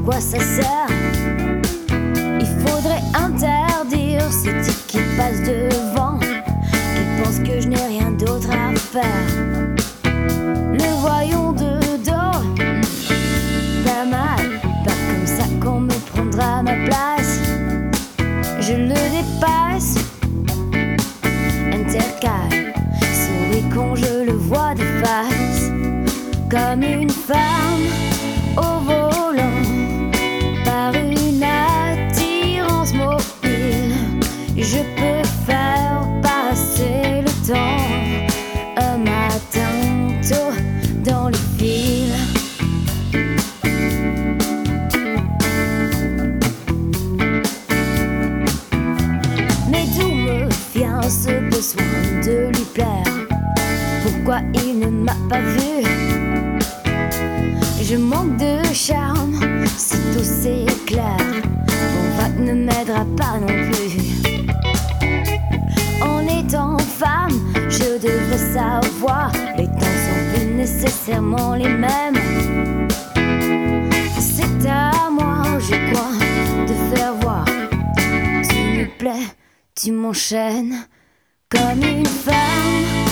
quoi ça sert? Il faudrait interdire ces types qui passent devant, qui pensent que je n'ai rien d'autre à faire. Le voyons de dos, pas mal, pas comme ça qu'on me prendra ma place. Je le dépasse, intercale sur les cons, je le vois de face, comme une femme au volant, par une attirance mobile. Je peux faire passer le temps, un matin tôt dans les fils. Mais d'où me vient ce besoin de lui plaire? Pourquoi il ne m'a pas vu? Je manque de charme, sitôt c'est clair. Mon vague ne m'aidera pas non plus. En étant femme, je devrais savoir, les temps sont plus nécessairement les mêmes. C'est à moi, je crois, de faire voir. Tu me plais, tu m'enchaînes comme une femme